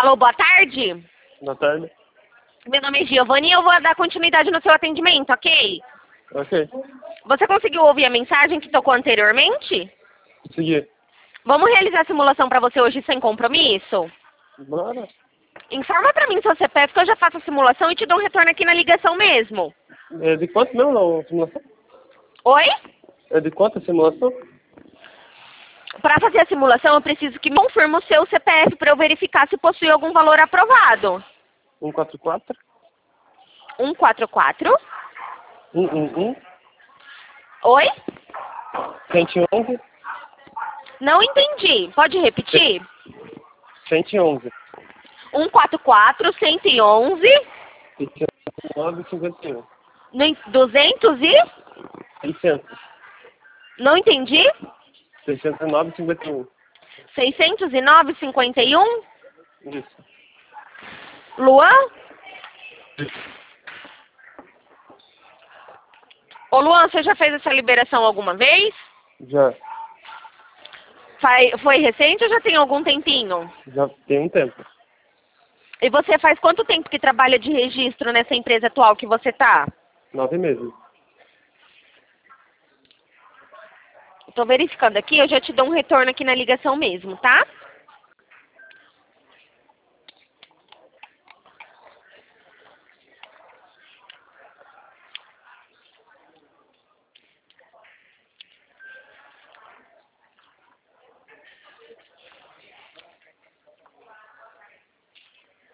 Alô, boa tarde. Boa tarde. Meu nome é Giovanni e eu vou dar continuidade no seu atendimento, ok? Ok. Você conseguiu ouvir a mensagem que tocou anteriormente? Seguir. Vamos realizar a simulação para você hoje sem compromisso? Bora. Informa para mim seu CPF que eu já faço a simulação e te dou um retorno aqui na ligação mesmo. É de quanto mesmo a simulação? Oi? É de quanto a simulação? Para fazer a simulação eu preciso que me confirme o seu CPF para eu verificar se possui algum valor aprovado. 144 144. 111 Oi? 111 Não entendi. Pode repetir? 111 144, 111, 609 51 200 e... 600 Não entendi? 609 51. 609, 51. Isso. Luan? Ô Luan, você já fez essa liberação alguma vez? Já Foi recente ou já tem algum tempinho? tem um tempo. E você faz quanto tempo que trabalha de registro nessa empresa atual que você tá? 9 meses. Tô verificando aqui, eu já te dou um retorno aqui na ligação mesmo, tá?